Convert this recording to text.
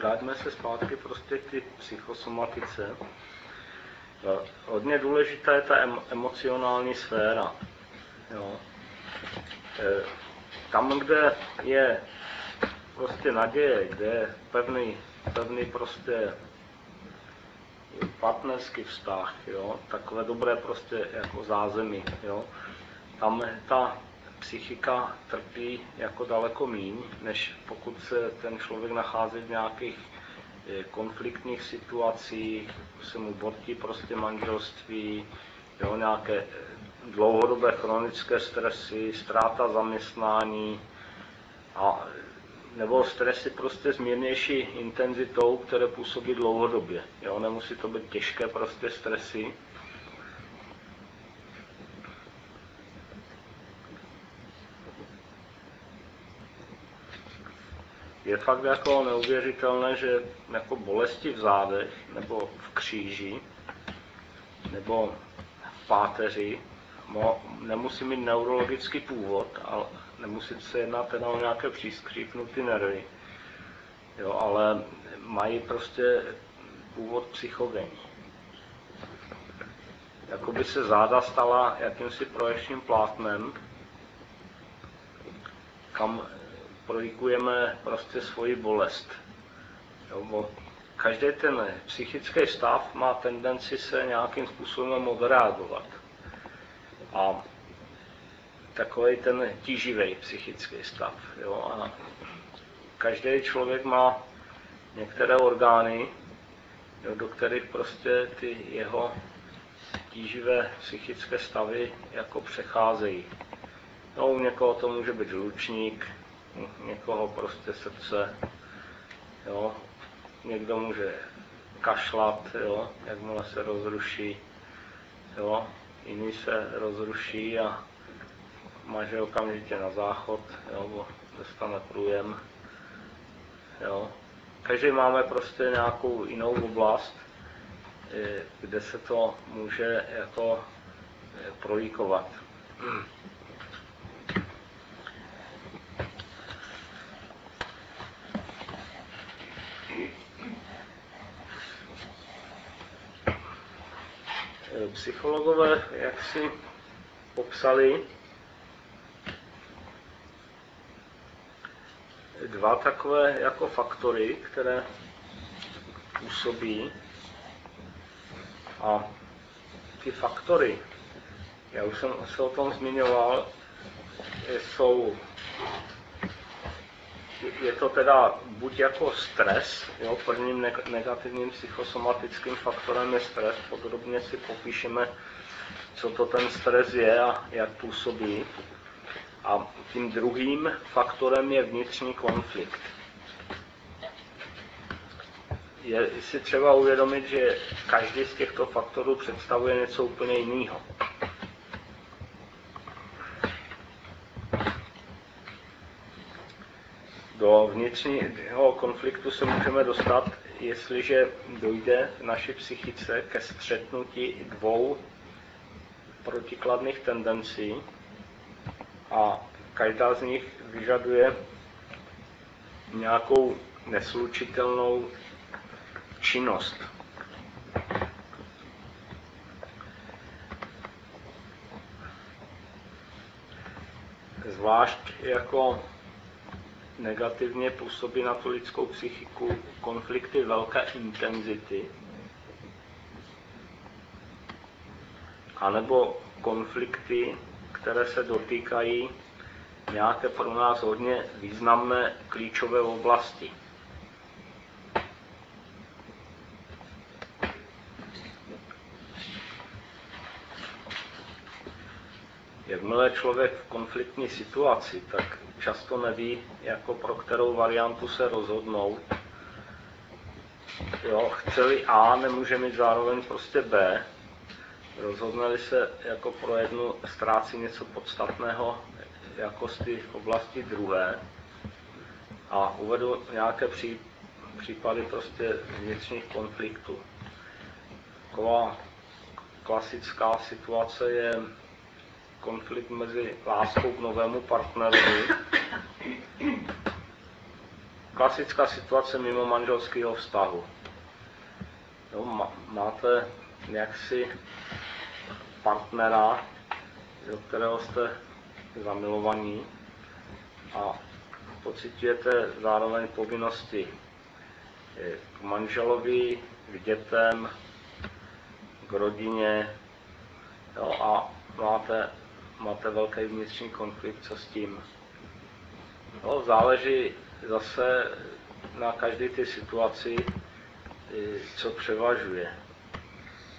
vrátíme se zpátky prostě k ty psychosomatice. Hodně důležitá je ta emocionální sféra. Jo. Tam, kde je prostě naděje, kde je pevný prostě partnerský vztah, jo, takové dobré prostě jako zázemí, jo. Tam ta psychika trpí jako daleko míň, než pokud se ten člověk nachází v nějakých konfliktních situacích, se mu bortí prostě manželství, jo, nějaké dlouhodobé chronické stresy, ztráta zaměstnání, a nebo stresy prostě s mírnější intenzitou, které působí dlouhodobě. Jo, nemusí to být těžké prostě stresy. Je fakt jako neuvěřitelné, že jako bolesti v zádech, nebo v kříži, nebo v páteři, nemusí mít neurologický původ, ale nemusí se jednat teda o nějaké přískřípnuté nervy, jo, ale mají prostě původ psychogenní. Jakoby se záda stala jakýmsi projekčním plátnem, kam projikujeme prostě svoji bolest. Jo, každý ten psychický stav má tendenci se nějakým způsobem odreagovat. A takový ten tíživý psychický stav. Jo, a každý člověk má některé orgány, jo, do kterých prostě ty jeho tíživé psychické stavy jako přecházejí. No, u někoho to může být žlučník, u někoho prostě srdce, jo. Někdo může kašlat, jo, jakmile se rozruší, jo. Jiný se rozruší a maže okamžitě na záchod, jo, dostane průjem, jo. Každý máme prostě nějakou jinou oblast, kde se to může jako projikovat. Psychologové, jak si popsali, dva takové jako faktory, které působí. A ty faktory, já už jsem se o tom zmiňoval, je to teda buď jako stres, jo, prvním negativním psychosomatickým faktorem je stres, podrobně si popíšeme, co to ten stres je a jak působí. A tím druhým faktorem je vnitřní konflikt. Je si třeba uvědomit, že každý z těchto faktorů představuje něco úplně jiného. Do vnitřního konfliktu se můžeme dostat, jestliže dojde v naší psychice ke střetnutí dvou protikladných tendencí a každá z nich vyžaduje nějakou neslučitelnou činnost. Zvlášť jako negativně působí na tu lidskou psychiku konflikty velké intenzity, anebo konflikty, které se dotýkají nějaké pro nás hodně významné klíčové oblasti. Jakmile je člověk v konfliktní situaci, tak často neví, jako pro kterou variantu se rozhodnout. Jo, chce-li A, nemůže mít zároveň prostě B. Rozhodne-li se jako pro jednu, ztrácí něco podstatného jako z té oblasti druhé. A uvedu nějaké případy prostě vnitřních konfliktů. Taková klasická situace je konflikt mezi láskou k novému partnerovi klasická situace mimo manželského vztahu. Jo, máte jaksi partnera, do kterého jste zamilovaní a pociťujete zároveň povinnosti k manželovi, k dětem, k rodině, jo, a máte velký vnitřní konflikt, co s tím. Jo, záleží zase na každé ty situaci, co převažuje.